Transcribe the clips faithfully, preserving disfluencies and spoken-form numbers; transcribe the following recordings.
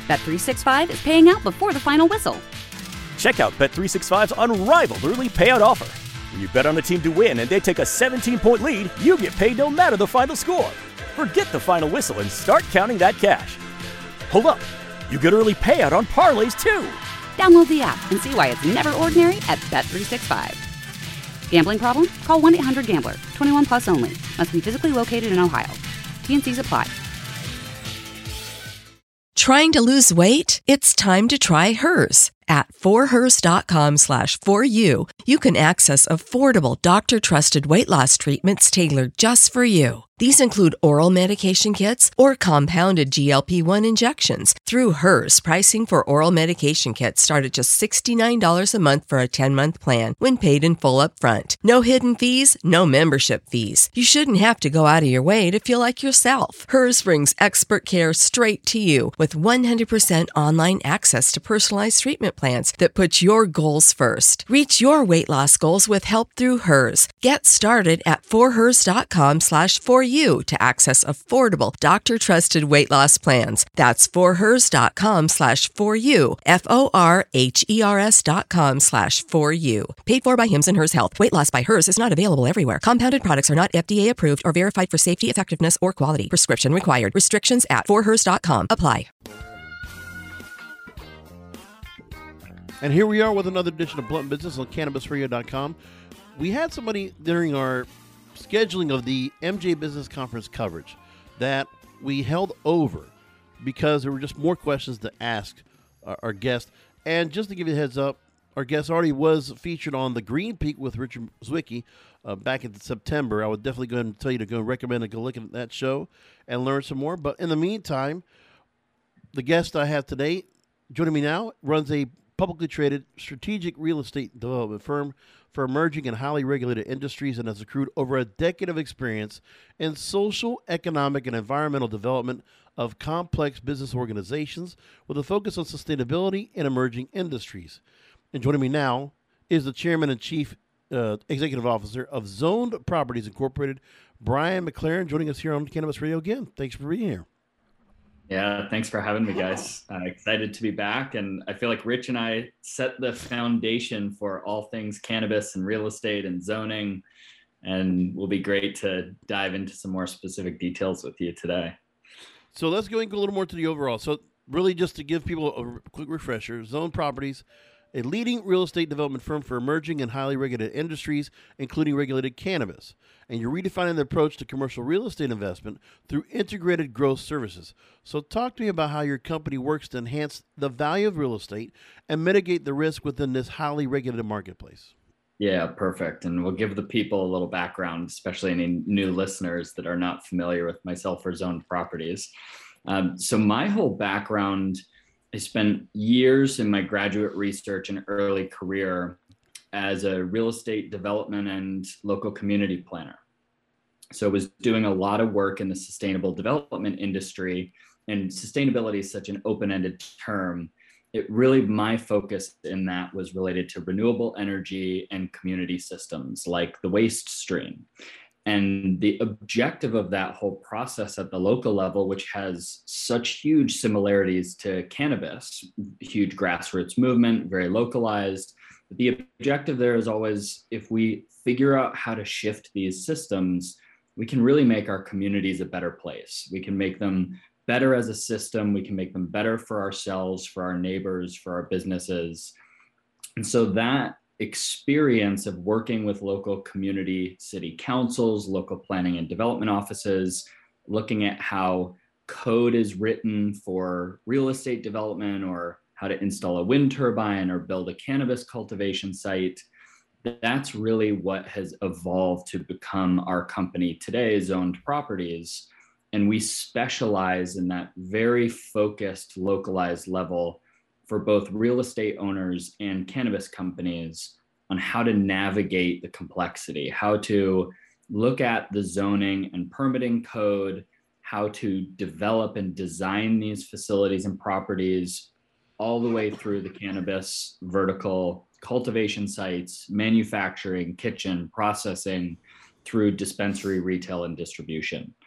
Bet three sixty-five is paying out before the final whistle. Check out Bet three sixty-five's unrivaled early payout offer. When you bet on a team to win and they take a seventeen-point lead, you get paid no matter the final score. Forget the final whistle and start counting that cash. Hold up. You get early payout on parlays, too. Download the app and see why it's never ordinary at Bet three sixty-five. Gambling problem? Call one eight hundred gambler. twenty-one plus only. Must be physically located in Ohio. T N Cs apply. Trying to lose weight? It's time to try Hers. At forhers.com slash for you, you can access affordable doctor-trusted weight loss treatments tailored just for you. These include oral medication kits or compounded G L P one injections. Through Hers, pricing for oral medication kits start at just sixty-nine dollars a month for a ten-month plan when paid in full upfront. No hidden fees, no membership fees. You shouldn't have to go out of your way to feel like yourself. Hers brings expert care straight to you with one hundred percent online access to personalized treatment plans that put your goals first. Reach your weight loss goals with help through Hers. Get started at forhers.com slash for you to access affordable doctor-trusted weight loss plans. That's forhers.com slash for you. F-O-R-H-E-R-S dot com slash for you. Paid for by Hims and Hers Health. Weight loss by Hers is not available everywhere. Compounded products are not F D A approved or verified for safety, effectiveness, or quality. Prescription required. Restrictions at forhers dot com apply. And here we are with another edition of Blunt Business on Cannabis Radio dot com. We had somebody during our scheduling of the M J Business Conference coverage that we held over because there were just more questions to ask our, our guest. And just to give you a heads up, our guest already was featured on the Green Peak with Richard Zwicky uh, back in September. I would definitely go ahead and tell you to go recommend and go look at that show and learn some more. But in the meantime, the guest I have today, joining me now, runs a publicly traded strategic real estate development firm for emerging and highly regulated industries and has accrued over a decade of experience in social, economic, and environmental development of complex business organizations with a focus on sustainability in emerging industries. And joining me now is the chairman and chief uh, executive officer of Zoned Properties Incorporated, Brian McLaren, joining us here on Cannabis Radio again. Thanks for being here. Yeah, thanks for having me, guys. Uh, excited to be back. And I feel like Rich and I set the foundation for all things cannabis and real estate and zoning. And will be great to dive into some more specific details with you today. So let's go and go a little more to the overall. So really just to give people a quick refresher, Zoned Properties, a leading real estate development firm for emerging and highly regulated industries, including regulated cannabis. And you're redefining the approach to commercial real estate investment through integrated growth services. So talk to me about how your company works to enhance the value of real estate and mitigate the risk within this highly regulated marketplace. Yeah, perfect. And we'll give the people a little background, especially any new listeners that are not familiar with myself or Zoned Properties. Um, so my whole background, I spent years in my graduate research and early career as a real estate development and local community planner. So I was doing a lot of work in the sustainable development industry, and sustainability is such an open-ended term. It really, my focus in that was related to renewable energy and community systems like the waste stream. And the objective of that whole process at the local level, which has such huge similarities to cannabis, huge grassroots movement, very localized. But the objective there is always, if we figure out how to shift these systems, we can really make our communities a better place. We can make them better as a system. We can make them better for ourselves, for our neighbors, for our businesses. And so that experience of working with local community city councils, local planning and development offices, looking at how code is written for real estate development or how to install a wind turbine or build a cannabis cultivation site. That's really what has evolved to become our company today, Zoned Properties. And we specialize in that very focused, localized level for both real estate owners and cannabis companies on how to navigate the complexity, how to look at the zoning and permitting code, how to develop and design these facilities and properties all the way through the cannabis vertical, cultivation sites, manufacturing, kitchen, processing, through dispensary, retail, and distribution.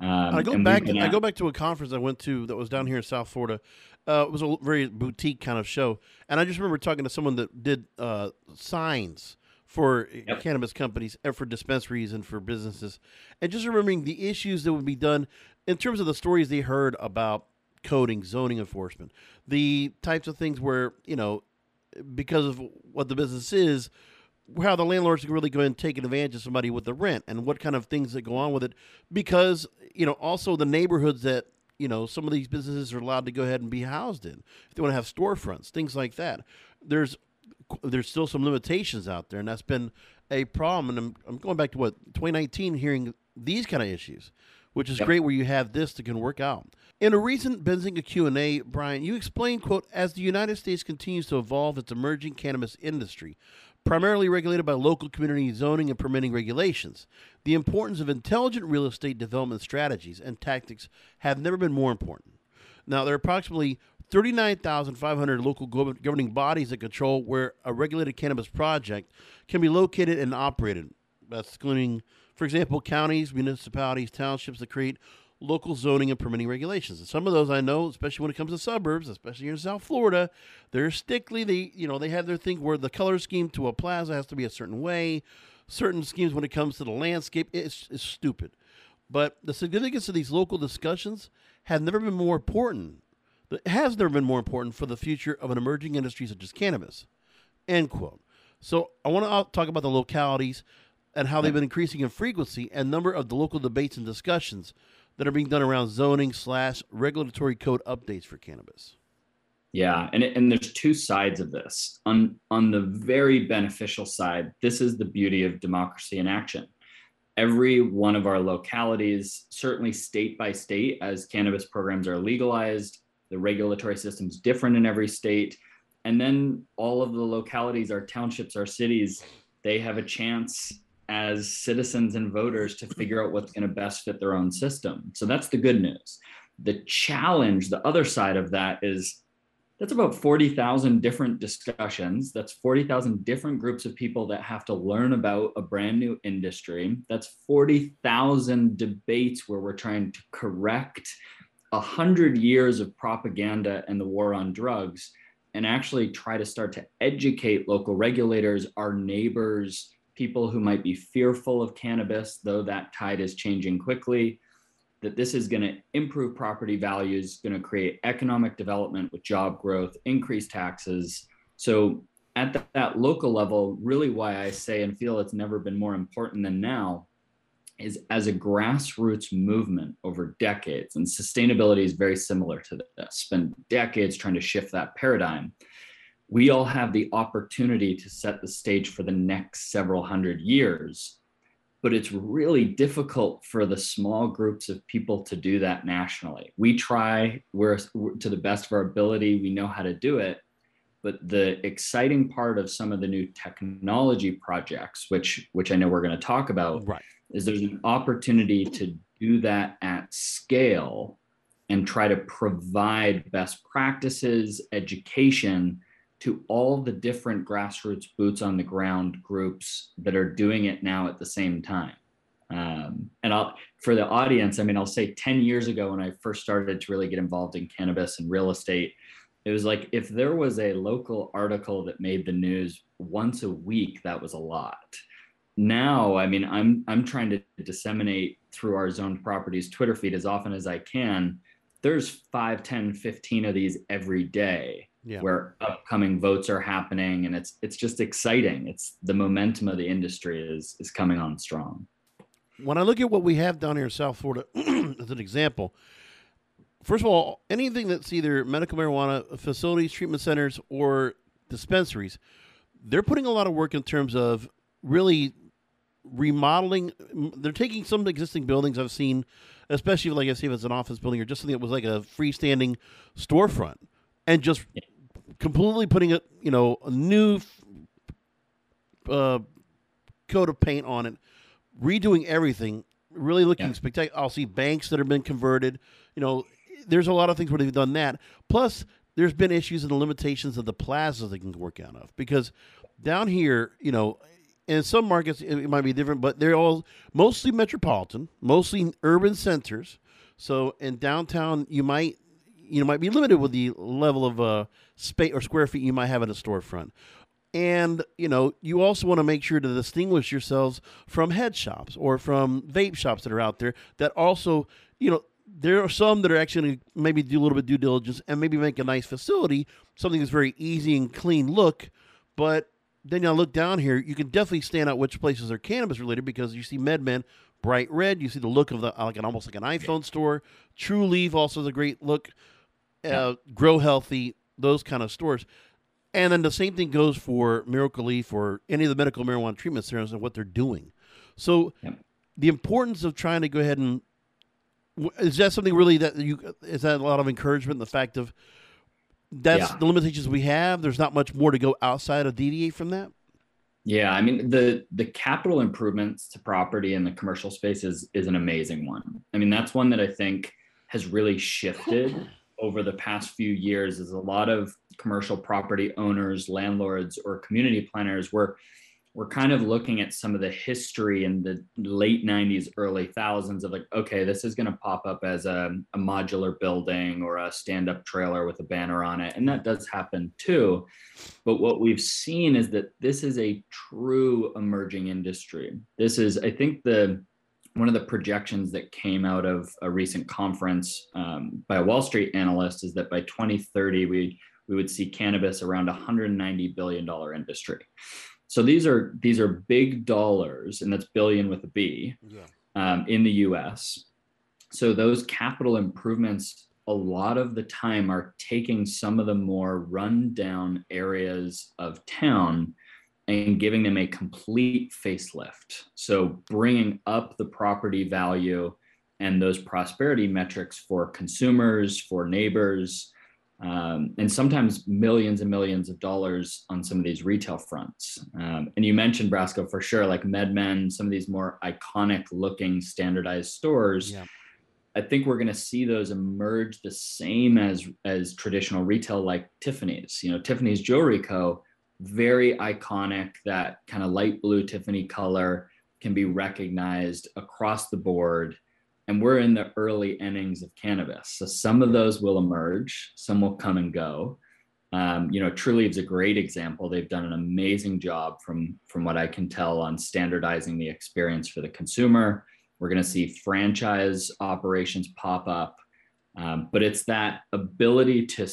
Um, I go and back. we've been I at- go back to a conference I went to that was down here in South Florida. Uh, it was a very boutique kind of show, and I just remember talking to someone that did uh, signs for Yep. cannabis companies and for dispensaries and for businesses, and just remembering the issues that would be done in terms of the stories they heard about coding, zoning enforcement, the types of things where, you know, because of what the business is, how the landlords can really go ahead and take advantage of somebody with the rent and what kind of things that go on with it. Because, you know, also the neighborhoods that, you know, some of these businesses are allowed to go ahead and be housed in, if they want to have storefronts, things like that. There's there's still some limitations out there, and that's been a problem. And I'm, I'm going back to what, twenty nineteen, hearing these kind of issues, which is Yep. great where you have this that can work out. In a recent Benzinga Q and A, Brian, you explained, quote, as the United States continues to evolve its emerging cannabis industry, primarily regulated by local community zoning and permitting regulations, the importance of intelligent real estate development strategies and tactics have never been more important. Now, there are approximately thirty-nine thousand five hundred local gov- governing bodies that control where a regulated cannabis project can be located and operated. That's excluding, for example, counties, municipalities, townships that create local zoning and permitting regulations. And some of those I know, especially when it comes to suburbs, especially here in South Florida, they're strictly, they, you know, they have their thing where the color scheme to a plaza has to be a certain way. Certain schemes when it comes to the landscape, it's, it's stupid. But the significance of these local discussions have never been more important. It has never been more important for the future of an emerging industry such as cannabis. End quote. So I want to talk about the localities and how they've been increasing in frequency and number of the local debates and discussions that are being done around zoning slash regulatory code updates for cannabis. Yeah, and it, and there's two sides of this. On on the very beneficial side, this is the beauty of democracy in action. Every one of our localities, certainly state by state, as cannabis programs are legalized, the regulatory system's different in every state. And then all of the localities, our townships, our cities, they have a chance as citizens and voters to figure out what's going to best fit their own system. So that's the good news. The challenge, the other side of that is that's about forty thousand different discussions. That's forty thousand different groups of people that have to learn about a brand new industry. That's forty thousand debates where we're trying to correct a hundred years of propaganda and the war on drugs and actually try to start to educate local regulators, our neighbors, people who might be fearful of cannabis, though that tide is changing quickly, that this is going to improve property values, going to create economic development with job growth, increase taxes. So at that, that local level, really why I say and feel it's never been more important than now is as a grassroots movement over decades, and sustainability is very similar to this, spend decades trying to shift that paradigm. We all have the opportunity to set the stage for the next several hundred years, but it's really difficult for the small groups of people to do that nationally. We try, we're, we're to the best of our ability, we know how to do it, but the exciting part of some of the new technology projects, which, which I know we're going to talk about, Right. is there's an opportunity to do that at scale and try to provide best practices, education to all the different grassroots boots on the ground groups that are doing it now at the same time. Um, and I'll, for the audience, I mean, I'll say ten years ago when I first started to really get involved in cannabis and real estate, it was like, if there was a local article that made the news once a week, that was a lot. Now, I mean, I'm I'm trying to disseminate through our zoned properties Twitter feed as often as I can. There's five, ten, fifteen of these every day, yeah, where upcoming votes are happening, and it's it's just exciting. It's the momentum of the industry is is coming on strong. When I look at what we have down here in South Florida as an example, first of all, anything that's either medical marijuana facilities, treatment centers, or dispensaries, they're putting a lot of work in terms of really remodeling. They're taking some existing buildings I've seen, especially like I see if it's an office building or just something that was like a freestanding storefront, and just yeah. completely putting a you know a new uh, coat of paint on it, redoing everything, really looking yeah. spectacular. I'll see banks that have been converted. You know, there's a lot of things where they've done that. Plus, there's been issues and the limitations of the plazas they can work out of, because down here, you know, in some markets it might be different, but they're all mostly metropolitan, mostly urban centers. So in downtown, you might you know might be limited with the level of uh, space or square feet you might have in a storefront. And, you know, you also want to make sure to distinguish yourselves from head shops or from vape shops that are out there that also, you know, there are some that are actually going to maybe do a little bit of due diligence and maybe make a nice facility, something that's very easy and clean look. But then you look down here, you can definitely stand out which places are cannabis related because you see MedMen, bright red. You see the look of the like an almost like an iPhone store. True Leaf also has a great look. Uh, yeah. Grow Healthy, those kind of stores. And then the same thing goes for Miracle Leaf or any of the medical marijuana treatment centers and what they're doing. So yep. the importance of trying to go ahead and is that something really that you is that a lot of encouragement? The fact of that's yeah. the limitations we have. There's not much more to go outside of deviate from that. Yeah, I mean the the capital improvements to property in the commercial space is is an amazing one. I mean that's one that I think has really shifted over the past few years. Is a lot of commercial property owners, landlords, or community planners were we're kind of looking at some of the history in the late nineties, early thousands of like, okay, this is going to pop up as a, a modular building or a stand-up trailer with a banner on it. And that does happen too. But what we've seen is that this is a true emerging industry. This is, I think the one of the projections that came out of a recent conference um, by a Wall Street analyst is that by twenty thirty, we we would see cannabis around a one hundred ninety billion dollars industry. So these are these are big dollars, and that's billion with a B, yeah. um, in the U S. So those capital improvements, a lot of the time, are taking some of the more rundown areas of town and giving them a complete facelift. So bringing up the property value and those prosperity metrics for consumers, for neighbors, um, and sometimes millions and millions of dollars on some of these retail fronts. Um, and you mentioned, Brasco, for sure, like MedMen, some of these more iconic looking standardized stores. Yeah. I think we're going to see those emerge the same as, as traditional retail like Tiffany's. You know, Tiffany's Jewelry Co., very iconic, that kind of light blue Tiffany color can be recognized across the board. And we're in the early innings of cannabis. So some of those will emerge, some will come and go. Um, you know, True Leaf's a great example. They've done an amazing job from, from what I can tell on standardizing the experience for the consumer. We're going to see franchise operations pop up. Um, but it's that ability to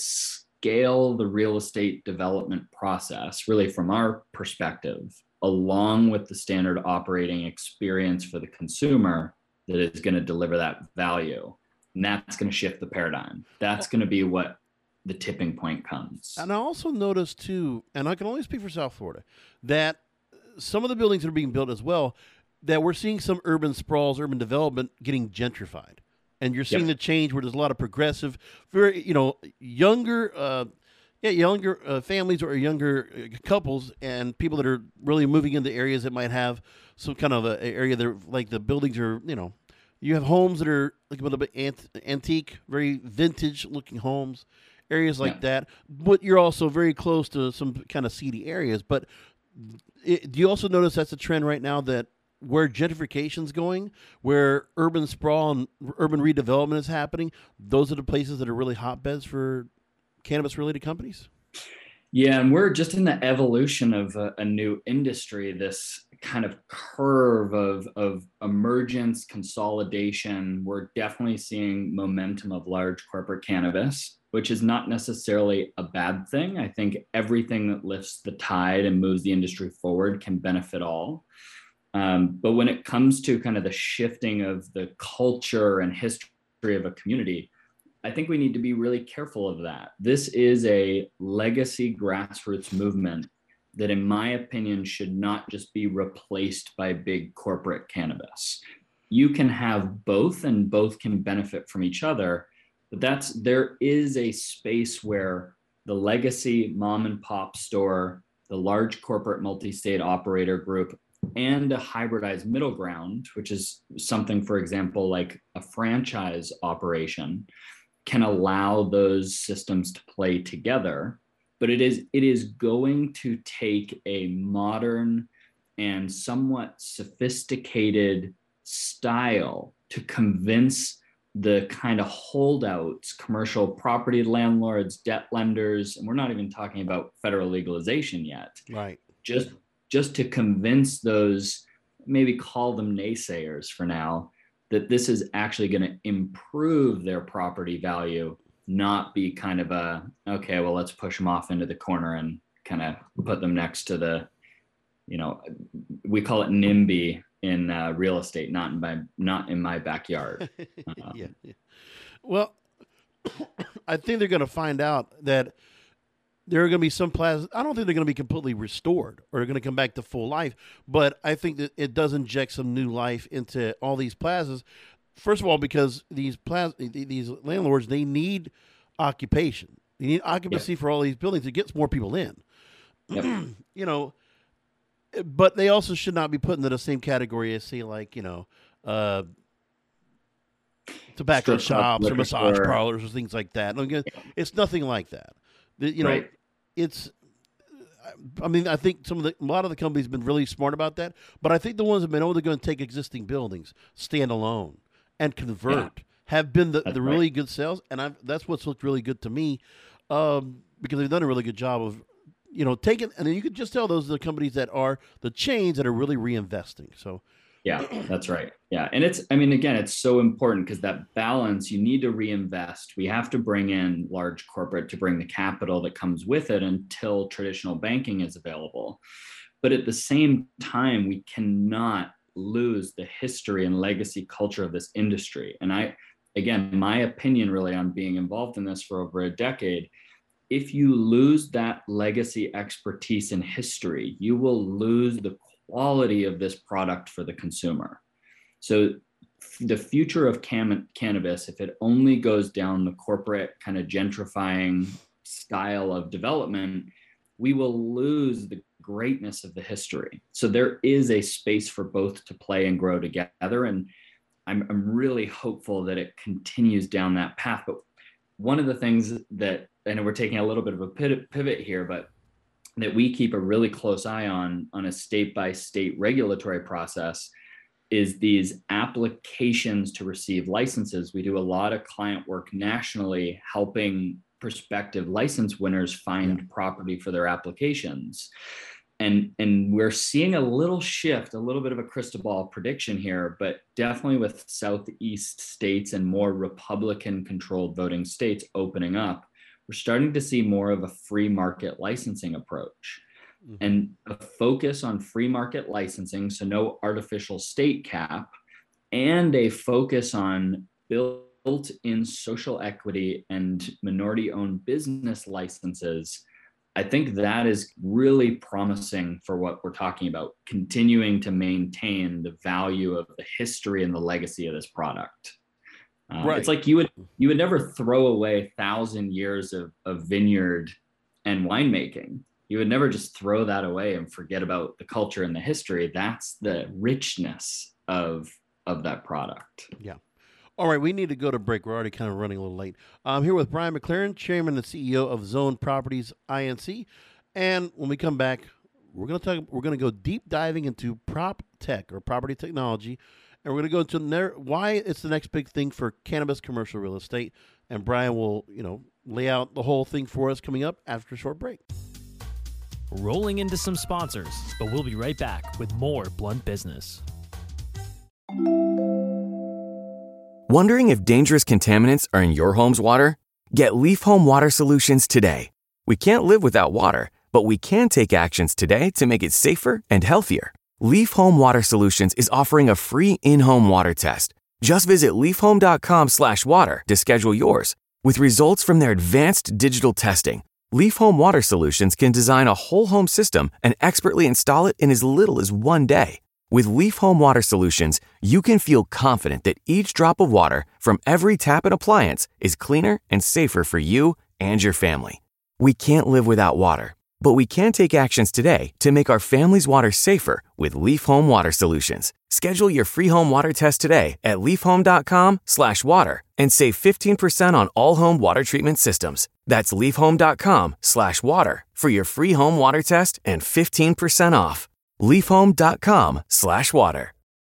scale the real estate development process, really from our perspective, along with the standard operating experience for the consumer, that is going to deliver that value. And that's going to shift the paradigm. That's going to be what the tipping point comes. And I also noticed too, and I can only speak for South Florida, that some of the buildings that are being built as well, that we're seeing some urban sprawls, urban development getting gentrified. And you're seeing yep. the change where there's a lot of progressive, very, you know, younger, uh, yeah, younger uh, families or younger couples and people that are really moving into areas that might have some kind of a, a area that, like the buildings are, you know, you have homes that are like a little bit ant- antique, very vintage looking homes, areas like yeah. that. But you're also very close to some kind of seedy areas. But it, do you also notice that's a trend right now that where gentrification's going, where urban sprawl and urban redevelopment is happening, those are the places that are really hotbeds for cannabis-related companies? Yeah, and we're just in the evolution of a, a new industry, this kind of curve of, of emergence, consolidation. We're definitely seeing momentum of large corporate cannabis, which is not necessarily a bad thing. I think everything that lifts the tide and moves the industry forward can benefit all. Um, but when it comes to kind of the shifting of the culture and history of a community, I think we need to be really careful of that. This is a legacy grassroots movement that, in my opinion, should not just be replaced by big corporate cannabis. You can have both, and both can benefit from each other. But that's there is a space where the legacy mom and pop store, the large corporate multi-state operator group, and a hybridized middle ground, which is something, for example, like a franchise operation, can allow those systems to play together. But it is it is going to take a modern and somewhat sophisticated style to convince the kind of holdouts, commercial property landlords, debt lenders, and we're not even talking about federal legalization yet. Right. Just, just to convince those, maybe call them naysayers for now, that this is actually going to improve their property value, not be kind of a, okay, well, let's push them off into the corner and kind of put them next to the, you know, we call it NIMBY in uh, real estate, not in my, not in my backyard. Um, yeah, yeah. Well, I think they're going to find out that there are going to be some plazas. I don't think they're going to be completely restored or they're going to come back to full life, but I think that it does inject some new life into all these plazas. First of all, because these plaza, these landlords, they need occupation. They need occupancy yep. for all these buildings. It gets more people in. Yep. You know, but they also should not be put into the same category as, say, like, you know, uh, tobacco Strip shops or massage store. parlors or things like that. Again, it's nothing like that. The, you know, right. it's. I mean, I think some of the a lot of the companies have been really smart about that, but I think the ones that have been able to go and take existing buildings, stand alone, and convert yeah. have been the, the really right. good sales, and I've, that's what's looked really good to me, um, because they've done a really good job of, you know, taking, and then you could just tell those are the companies that are the chains that are really reinvesting. So. Yeah, that's right. Yeah. And it's, I mean, again, it's so important because that balance, you need to reinvest. We have to bring in large corporate to bring the capital that comes with it until traditional banking is available. But at the same time, we cannot lose the history and legacy culture of this industry. And I, again, my opinion really on being involved in this for over a decade, if you lose that legacy expertise and history, you will lose the quality of this product for the consumer. So the future of cam- cannabis, if it only goes down the corporate kind of gentrifying style of development, we will lose the greatness of the history. So there is a space for both to play and grow together. And I'm, I'm really hopeful that it continues down that path. But one of the things that, and we're taking a little bit of a pivot here, but that we keep a really close eye on, on a state-by-state regulatory process is these applications to receive licenses. We do a lot of client work nationally, helping prospective license winners find yeah. property for their applications. And, and we're seeing a little shift, a little bit of a crystal ball prediction here, but definitely with Southeast states and more Republican-controlled voting states opening up, we're starting to see more of a free market licensing approach mm-hmm. and a focus on free market licensing. So no artificial state cap, and a focus on built-in social equity and minority-owned business licenses. I think that is really promising for what we're talking about, continuing to maintain the value of the history and the legacy of this product. Uh, right. It's like you would you would never throw away a thousand years of, of vineyard and winemaking. You would never just throw that away and forget about the culture and the history. That's the richness of of that product. Yeah. All right, we need to go to break. We're already kind of running a little late. I'm here with Brian McLaren, Chairman and C E O of Zone Properties I N C. And when we come back, we're going to talk. We're going to go deep diving into prop tech or property technology. And we're going to go into ner- why it's the next big thing for cannabis commercial real estate. And Brian will, you know, lay out the whole thing for us coming up after a short break. Rolling into some sponsors, but we'll be right back with more Blunt Business. Wondering if dangerous contaminants are in your home's water? Get Leaf Home Water Solutions today. We can't live without water, but we can take actions today to make it safer and healthier. Leaf Home Water Solutions is offering a free in-home water test. Just visit leafhome.com slash water to schedule yours. With results from their advanced digital testing, Leaf Home Water Solutions can design a whole home system and expertly install it in as little as one day. With Leaf Home Water Solutions, you can feel confident that each drop of water from every tap and appliance is cleaner and safer for you and your family. We can't live without water, but we can take actions today to make our family's water safer with Leaf Home Water Solutions. Schedule your free home water test today at leafhome.com slash water and save fifteen percent on all home water treatment systems. That's leafhome.com slash water for your free home water test and fifteen percent off. leafhome.com slash water.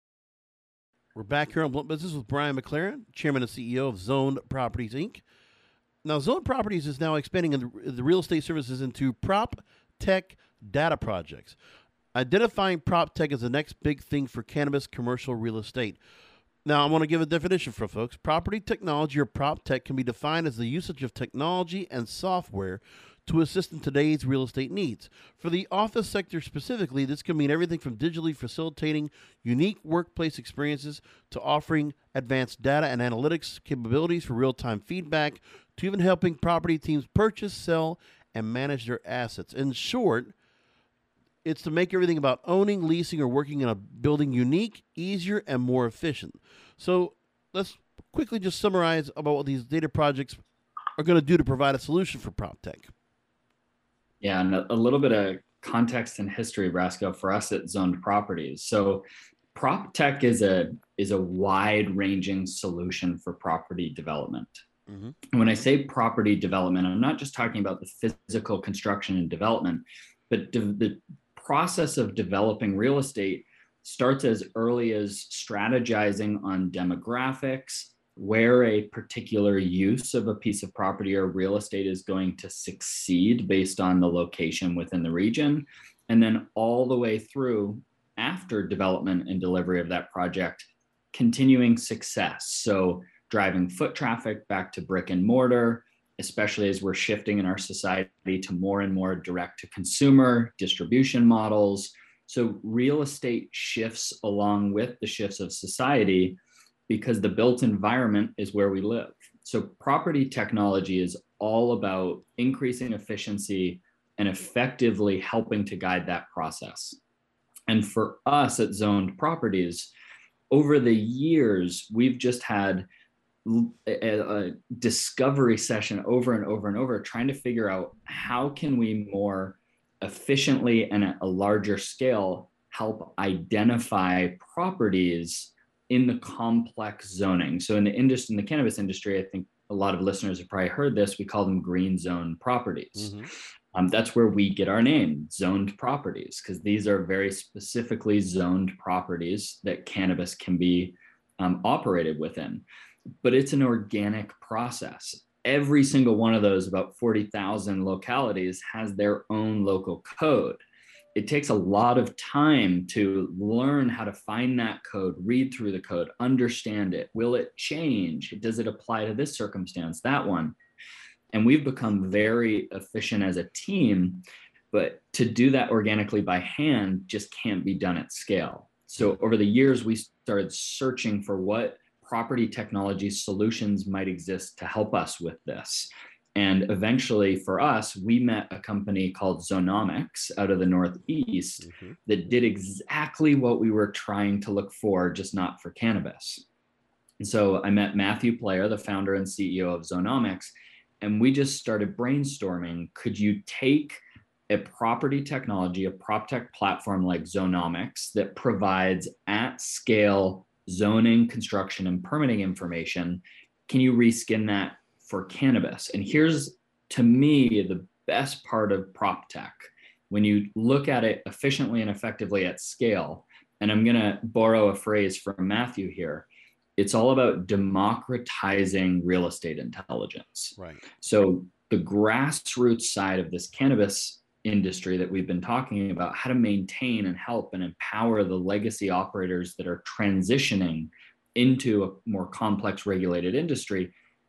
We're back here on Blunt Business with Brian McLaren, Chairman and C E O of Zoned Properties, Incorporated. Now, Zoned Properties is now expanding in the, the real estate services into prop tech data projects, identifying prop tech as the next big thing for cannabis commercial real estate. Now, I want to give a definition for folks. Property technology or prop tech can be defined as the usage of technology and software to assist in today's real estate needs. For the office sector specifically, this can mean everything from digitally facilitating unique workplace experiences to offering advanced data and analytics capabilities for real-time feedback to even helping property teams purchase, sell, and manage their assets. In short, it's to make everything about owning, leasing, or working in a building unique, easier, and more efficient. So let's quickly just summarize about what these data projects are going to do to provide a solution for prop tech. Yeah, and a, a little bit of context and history, Brasco, for us at Zoned Properties. So prop tech is a is a wide-ranging solution for property development. Mm-hmm. And when I say property development, I'm not just talking about the physical construction and development, but de- the process of developing real estate starts as early as strategizing on demographics, where a particular use of a piece of property or real estate is going to succeed based on the location within the region, and then all the way through after development and delivery of that project, continuing success. So driving foot traffic back to brick and mortar, especially as we're shifting in our society to more and more direct to consumer distribution models. So real estate shifts along with the shifts of society because the built environment is where we live. So property technology is all about increasing efficiency and effectively helping to guide that process. And for us at Zoned Properties, over the years, we've just had a, a discovery session over and over and over, trying to figure out how can we more efficiently and at a larger scale help identify properties in the complex zoning. So in the industry, in the cannabis industry, I think a lot of listeners have probably heard this. We call them green zone properties. Mm-hmm. Um, that's where we get our name, Zoned Properties, because these are very specifically zoned properties that cannabis can be um, operated within. But it's an organic process. Every single one of those, about forty thousand localities, has their own local code. It takes a lot of time to learn how to find that code, read through the code, understand it. Will it change? Does it apply to this circumstance, that one? And we've become very efficient as a team, but to do that organically by hand just can't be done at scale. So over the years, we started searching for what property technology solutions might exist to help us with this. And eventually for us, we met a company called Zonomics out of the Northeast mm-hmm. that did exactly what we were trying to look for, just not for cannabis. And so I met Matthew Player, the founder and C E O of Zonomics, and we just started brainstorming, could you take a property technology, a prop tech platform like Zonomics that provides at scale zoning, construction, and permitting information, can you reskin that for cannabis? And here's, to me, the best part of prop tech. When you look at it efficiently and effectively at scale, and I'm going to borrow a phrase from Matthew here, it's all about democratizing real estate intelligence. Right. So the grassroots side of this cannabis industry that we've been talking about, how to maintain and help and empower the legacy operators that are transitioning into a more complex regulated industry.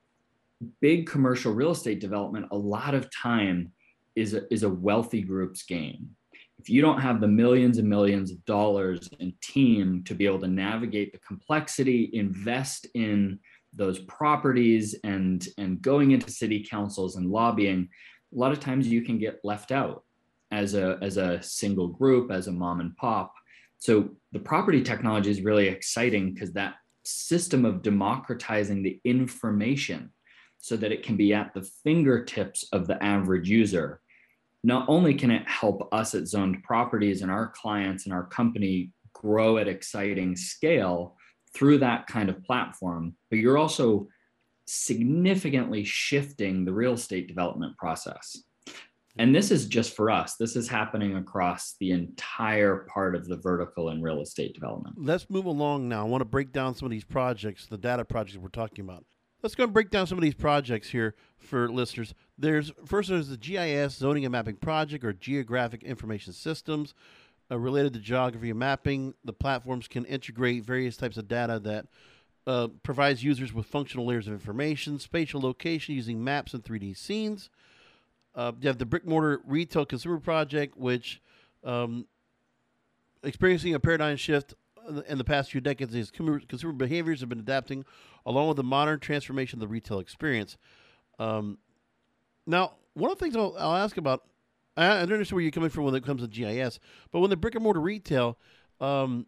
Big commercial real estate development, a lot of time is a, is a wealthy group's game. If you don't have the millions and millions of dollars and team to be able to navigate the complexity, invest in those properties and, and going into city councils and lobbying, a lot of times you can get left out as a, as a single group, as a mom and pop. So the property technology is really exciting because that system of democratizing the information so that it can be at the fingertips of the average user. Not only can it help us at Zoned Properties and our clients and our company grow at exciting scale through that kind of platform, but you're also significantly shifting the real estate development process. And this is just for us. This is happening across the entire part of the vertical in real estate development. Let's move along now. I want to break down some of these projects, the data projects we're talking about. Let's go and break down some of these projects here for listeners. There's first there's the G I S Zoning and Mapping Project, or Geographic Information Systems. Uh, related to geography and mapping, the platforms can integrate various types of data that uh, provides users with functional layers of information, spatial location using maps and three D scenes. Uh, you have the Brick Mortar Retail Consumer Project, which um, experiencing a paradigm shift in the past few decades as consumer behaviors have been adapting along with the modern transformation of the retail experience. Um, now, one of the things I'll, I'll ask about, I, I understand where you're coming from when it comes to G I S, but when the brick and mortar retail, um,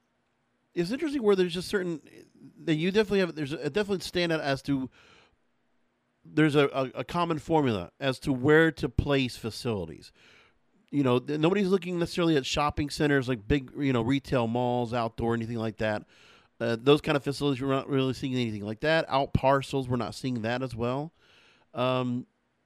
it's interesting where there's just certain, that you definitely have, there's a definite standout as to, there's a, a, a common formula as to where to place facilities. You know, nobody's looking necessarily at shopping centers like big, you know, retail malls, outdoor, anything like that. Uh, those kind of facilities, we're not really seeing anything like that. Out parcels, we're not seeing that as well. Um,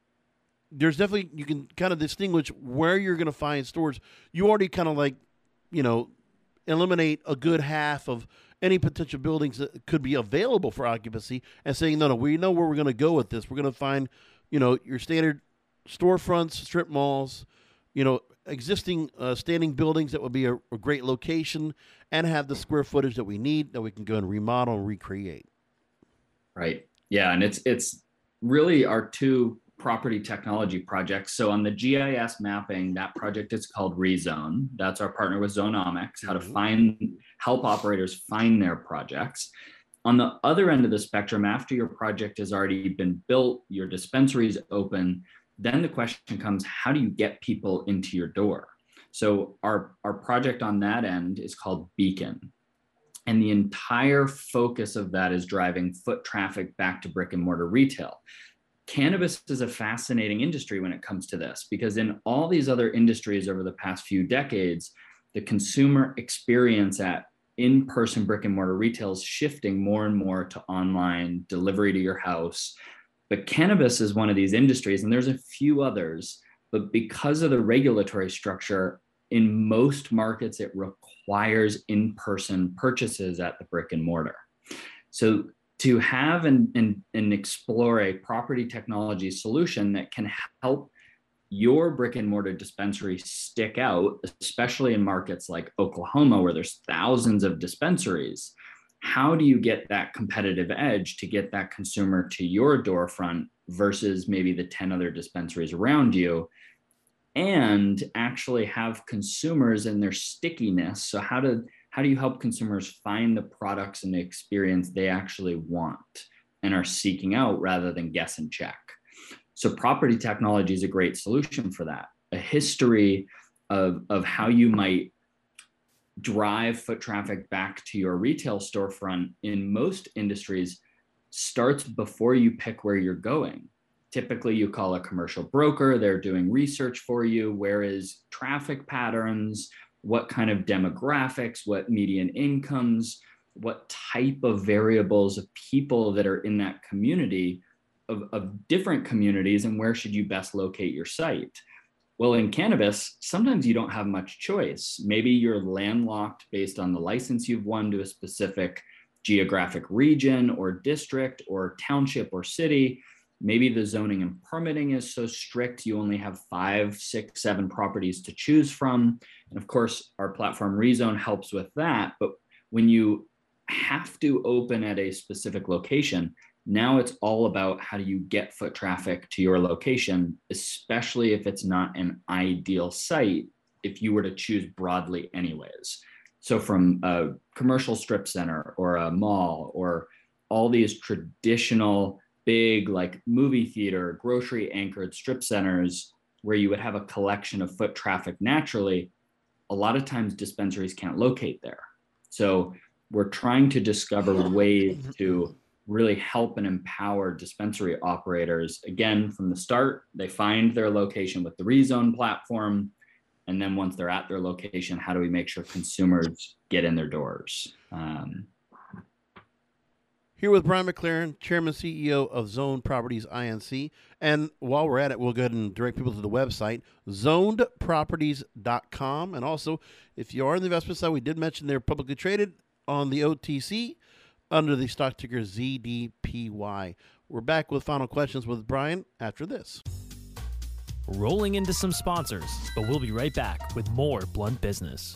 there's definitely, you can kind of distinguish where you're going to find stores. You already kind of like, you know, eliminate a good half of any potential buildings that could be available for occupancy and saying, no, no, we know where we're going to go with this. We're going to find, you know, your standard storefronts, strip malls, you know, existing uh, standing buildings that would be a, a great location and have the square footage that we need that we can go and remodel and recreate. Right. Yeah. And it's, it's really our two property technology projects. So on the G I S mapping, that project is called Rezone. That's our partner with Zonomics, how to find, help operators find their projects. On the other end of the spectrum, after your project has already been built, your dispensary is open, then the question comes, how do you get people into your door? So our, our project on that end is called Beacon. And the entire focus of that is driving foot traffic back to brick and mortar retail. Cannabis is a fascinating industry when it comes to this, because in all these other industries over the past few decades, the consumer experience at in-person brick and mortar retail is shifting more and more to online delivery to your house. But cannabis is one of these industries, and there's a few others, but because of the regulatory structure, in most markets, it requires in-person purchases at the brick and mortar. So to have and, and, and explore a property technology solution that can help your brick and mortar dispensary stick out, especially in markets like Oklahoma, where there's thousands of dispensaries, how do you get that competitive edge to get that consumer to your doorfront versus maybe the ten other dispensaries around you, and actually have consumers and their stickiness? So how do how do you help consumers find the products and the experience they actually want and are seeking out rather than guess and check? So property technology is a great solution for that. A history of, of how you might drive foot traffic back to your retail storefront in most industries starts before you pick where you're going. Typically, you call a commercial broker, they're doing research for you. Where is traffic patterns? What kind of demographics, what median incomes, what type of variables of people that are in that community of, of different communities, and where should you best locate your site? Well, in cannabis, sometimes you don't have much choice. Maybe you're landlocked based on the license you've won to a specific geographic region or district or township or city. Maybe the zoning and permitting is so strict, you only have five, six, seven properties to choose from. And of course, our platform Rezone helps with that. But when you have to open at a specific location, now it's all about how do you get foot traffic to your location, especially if it's not an ideal site, if you were to choose broadly anyways. So from a commercial strip center or a mall or all these traditional big like movie theater, grocery anchored strip centers where you would have a collection of foot traffic naturally, a lot of times dispensaries can't locate there. So we're trying to discover ways to really help and empower dispensary operators. Again, from the start, they find their location with the Rezone platform. And then once they're at their location, how do we make sure consumers get in their doors? Um, Here with Brian McLaren, Chairman C E O of Zone Properties I N C. And while we're at it, we'll go ahead and direct people to the website, zoned properties dot com. And also, if you are in the investment side, we did mention they're publicly traded on the O T C under the stock ticker Z D P Y. We're back with final questions with Brian after this. Rolling into some sponsors, but we'll be right back with more Blunt Business.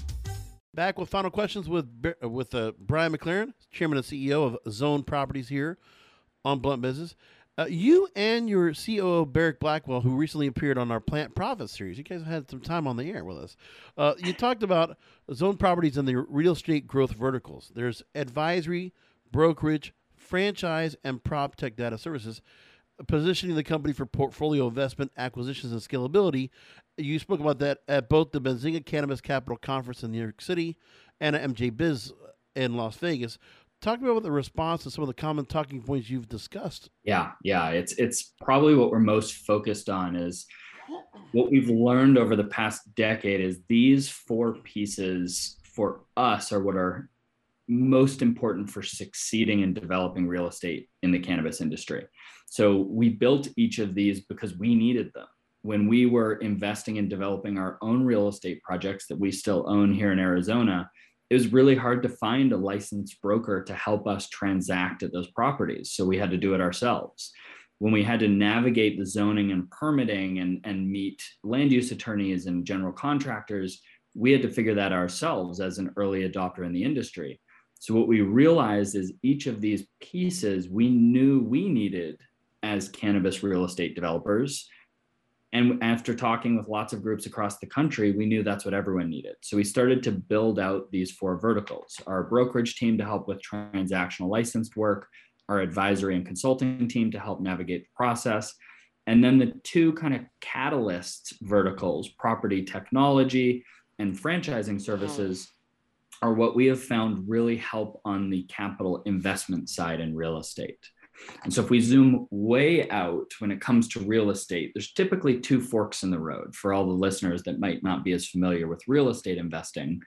Back with final questions with with uh, Brian McLaren, Chairman and C E O of Zone Properties here on Blunt Business. Uh, you and your C O O, Barrick Blackwell, who recently appeared on our Plant Profit series, you guys had some time on the air with us. Uh, you talked about Zone Properties and the real estate growth verticals. There's advisory, brokerage, franchise, and prop tech data services, positioning the company for portfolio investment, acquisitions, and scalability. You spoke about that at both the Benzinga Cannabis Capital Conference in New York City and at M J Biz in Las Vegas. Talk about the response to some of the common talking points you've discussed. Yeah, yeah. It's it's probably what we're most focused on is what we've learned over the past decade is these four pieces for us are what are most important for succeeding in developing real estate in the cannabis industry. So we built each of these because we needed them. When we were investing in developing our own real estate projects that we still own here in Arizona, it was really hard to find a licensed broker to help us transact at those properties. So we had to do it ourselves. When we had to navigate the zoning and permitting and, and meet land use attorneys and general contractors, we had to figure that ourselves as an early adopter in the industry. So what we realized is each of these pieces we knew we needed as cannabis real estate developers. And after talking with lots of groups across the country, we knew that's what everyone needed. So we started to build out these four verticals: our brokerage team to help with transactional licensed work, our advisory and consulting team to help navigate the process, and then the two kind of catalyst verticals, property technology and franchising services, are what we have found really help on the capital investment side in real estate. And so if we zoom way out when it comes to real estate, there's typically two forks in the road for all the listeners that might not be as familiar with real estate investing.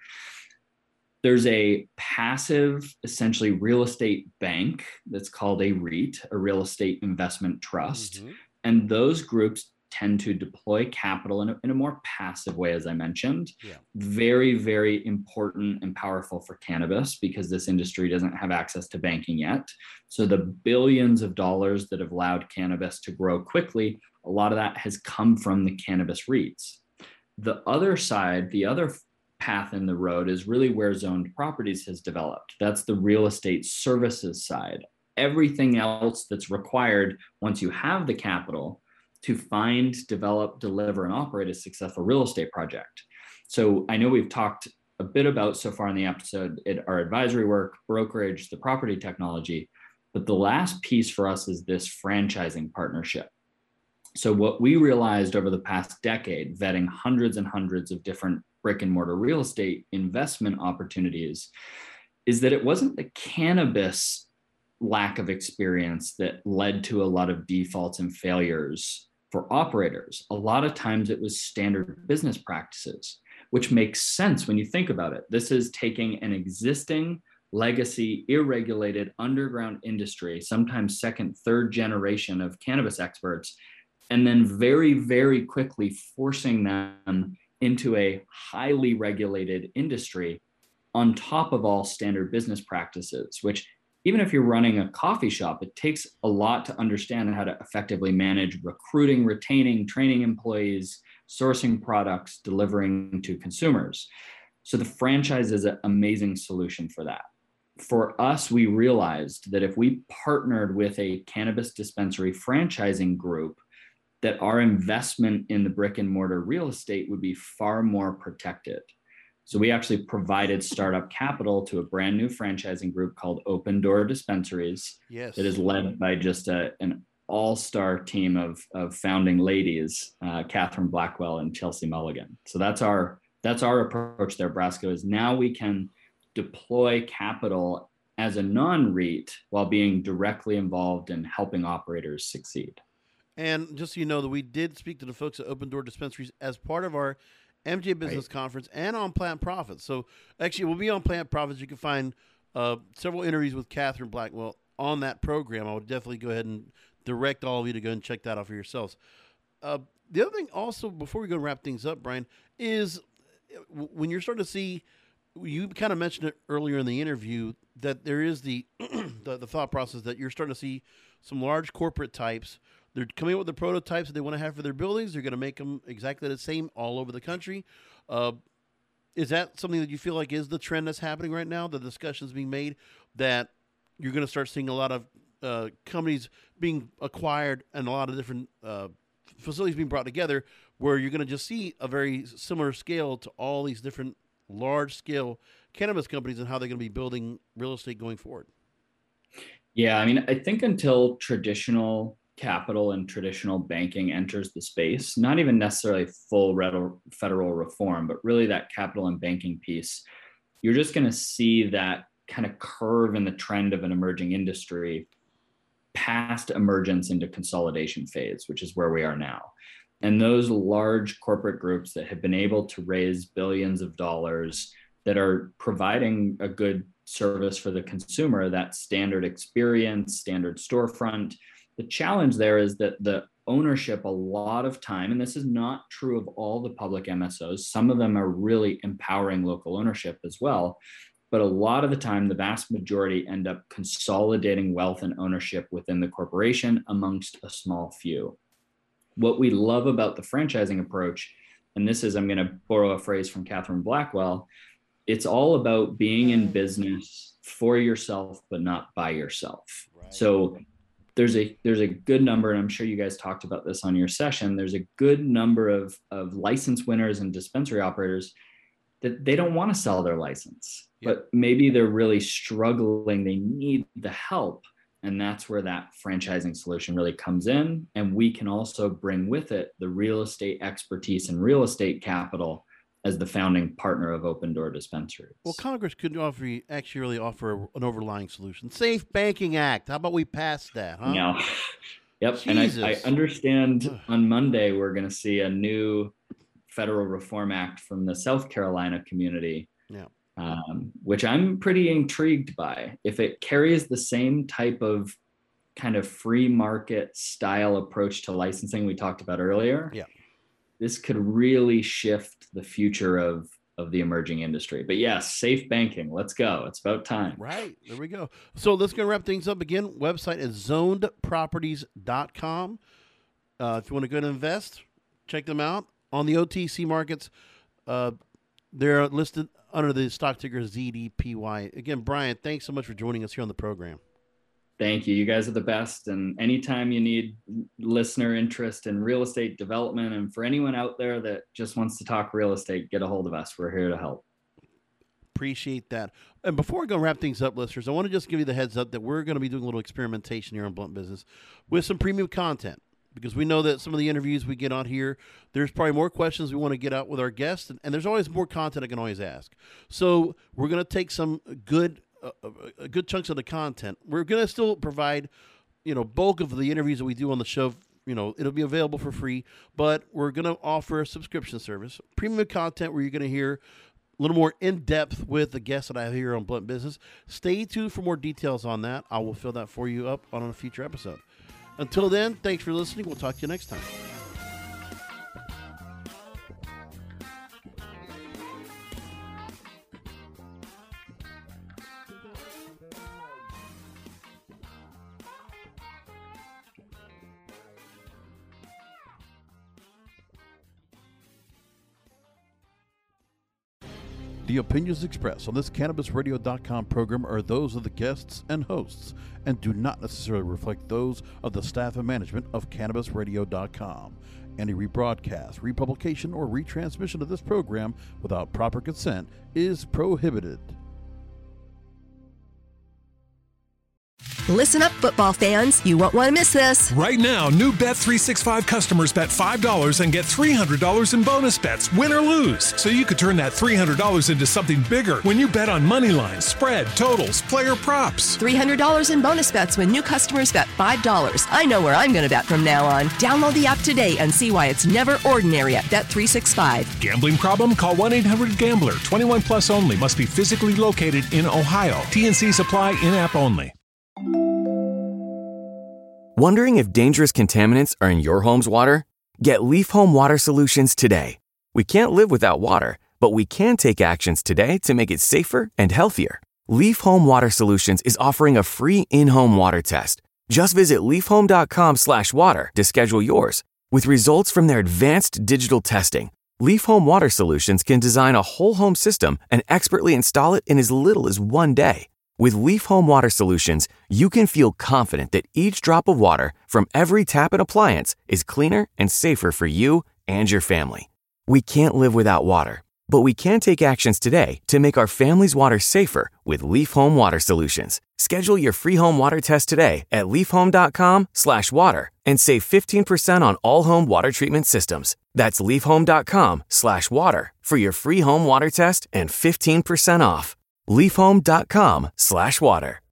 There's a passive, essentially real estate bank that's called a REIT, a real estate investment trust. Mm-hmm. And those groups tend to deploy capital in a, in a more passive way, as I mentioned. Yeah. Very, very important and powerful for cannabis because this industry doesn't have access to banking yet. So the billions of dollars that have allowed cannabis to grow quickly, a lot of that has come from the cannabis REITs. The other side, the other path in the road is really where Zoned Properties has developed. That's the real estate services side. Everything else that's required once you have the capital to find, develop, deliver, and operate a successful real estate project. So I know we've talked a bit about so far in the episode, it, our advisory work, brokerage, the property technology, but the last piece for us is this franchising partnership. So what we realized over the past decade, vetting hundreds and hundreds of different brick and mortar real estate investment opportunities, is that it wasn't the cannabis lack of experience that led to a lot of defaults and failures for operators. A lot of times it was standard business practices, which makes sense when you think about it. This is taking an existing legacy, irregulated underground industry, sometimes second, third generation of cannabis experts, and then very, very quickly forcing them into a highly regulated industry on top of all standard business practices, which even if you're running a coffee shop, it takes a lot to understand how to effectively manage recruiting, retaining, training employees, sourcing products, delivering to consumers. So the franchise is an amazing solution for that. For us, we realized that if we partnered with a cannabis dispensary franchising group, that our investment in the brick and mortar real estate would be far more protected. So we actually provided startup capital to a brand new franchising group called Open Door Dispensaries. Yes. That is led by just a, an all-star team of, of founding ladies, uh, Catherine Blackwell and Chelsea Mulligan. So that's our that's our approach there, Brasco, is now we can deploy capital as a non-REIT while being directly involved in helping operators succeed. And just so you know that we did speak to the folks at Open Door Dispensaries as part of our M J Business right. Conference and on Plant Profits. So actually we'll be on Plant Profits. You can find uh, several interviews with Catherine Blackwell on that program, I would definitely go ahead and direct all of you to go and check that out for yourselves. Uh, the other thing also, before we go and wrap things up, Brian, is when you're starting to see, you kind of mentioned it earlier in the interview, that there is the, the the thought process that you're starting to see some large corporate types. They're coming up with the prototypes that they want to have for their buildings. They're going to make them exactly the same all over the country. Uh, is that something that you feel like is the trend that's happening right now? The discussions being made that you're going to start seeing a lot of uh, companies being acquired and a lot of different uh, facilities being brought together, where you're going to just see a very similar scale to all these different large-scale cannabis companies and how they're going to be building real estate going forward. Yeah, I mean, I think until traditional capital and traditional banking enters the space, not even necessarily full federal reform, but really that capital and banking piece, you're just going to see that kind of curve in the trend of an emerging industry past emergence into consolidation phase, which is where we are now. And those large corporate groups that have been able to raise billions of dollars that are providing a good service for the consumer, that standard experience, standard storefront. The challenge there is that the ownership, a lot of time, and this is not true of all the public M S Os, some of them are really empowering local ownership as well. But a lot of the time, the vast majority end up consolidating wealth and ownership within the corporation amongst a small few. What we love about the franchising approach, and this is, I'm going to borrow a phrase from Catherine Blackwell, it's all about being in business for yourself, but not by yourself. Right. So there's a there's a good number, and I'm sure you guys talked about this on your session, there's a good number of, of license winners and dispensary operators that they don't want to sell their license, yep. but maybe they're really struggling, they need the help. And that's where that franchising solution really comes in. And we can also bring with it the real estate expertise and real estate capital as the founding partner of Open Door Dispensaries. Well, Congress could offer actually really offer an overlying solution. Safe Banking Act. How about we pass that, huh? No. Yep. Jesus. And I, I understand on Monday we're going to see a new federal reform act from the South Carolina community. Yeah. Um, which I'm pretty intrigued by. If it carries the same type of kind of free market style approach to licensing we talked about earlier, yeah. this could really shift the future of, of the emerging industry. But yes, safe banking. Let's go. It's about time. Right. There we go. So let's go wrap things up again. Website is zoned properties dot com. Uh, if you want to go and invest, check them out. On the O T C markets, uh, they're listed under the stock ticker Z D P Y. Again, Brian, thanks so much for joining us here on the program. Thank you. You guys are the best. And anytime you need listener interest in real estate development, and for anyone out there that just wants to talk real estate, get a hold of us. We're here to help. Appreciate that. And before we go wrap things up, listeners, I want to just give you the heads up that we're going to be doing a little experimentation here on Blunt Business with some premium content. Because we know that some of the interviews we get on here, there's probably more questions we want to get out with our guests, and, and there's always more content I can always ask. So we're going to take some good uh, uh, good chunks of the content. We're going to still provide, you know, bulk of the interviews that we do on the show. You know, it'll be available for free, but we're going to offer a subscription service, premium content where you're going to hear a little more in-depth with the guests that I have here on Blunt Business. Stay tuned for more details on that. I will fill that for you up on a future episode. Until then, thanks for listening. We'll talk to you next time. The opinions expressed on this Cannabis Radio dot com program are those of the guests and hosts and do not necessarily reflect those of the staff and management of Cannabis Radio dot com. Any rebroadcast, republication, or retransmission of this program without proper consent is prohibited. Listen up, football fans. You won't want to miss this. Right now, new Bet three sixty-five customers bet five dollars and get three hundred dollars in bonus bets, win or lose. So you could turn that three hundred dollars into something bigger when you bet on money lines, spread, totals, player props. three hundred dollars in bonus bets when new customers bet five dollars. I know where I'm going to bet from now on. Download the app today and see why it's never ordinary at Bet three sixty-five. Gambling problem? Call one eight hundred gambler. twenty-one plus only. Must be physically located in Ohio. T N Cs apply in-app only. Wondering if dangerous contaminants are in your home's water? Get Leaf Home Water Solutions today. We can't live without water, but we can take actions today to make it safer and healthier. Leaf Home Water Solutions is offering a free in-home water test. Just visit leafhome.com slash water to schedule yours. With results from their advanced digital testing, Leaf Home Water Solutions can design a whole home system and expertly install it in as little as one day. With Leaf Home Water Solutions, you can feel confident that each drop of water from every tap and appliance is cleaner and safer for you and your family. We can't live without water, but we can take actions today to make our family's water safer with Leaf Home Water Solutions. Schedule your free home water test today at leafhome.com slash water and save fifteen percent on all home water treatment systems. That's leafhome.com slash water for your free home water test and fifteen percent off. leafhome.com slash water.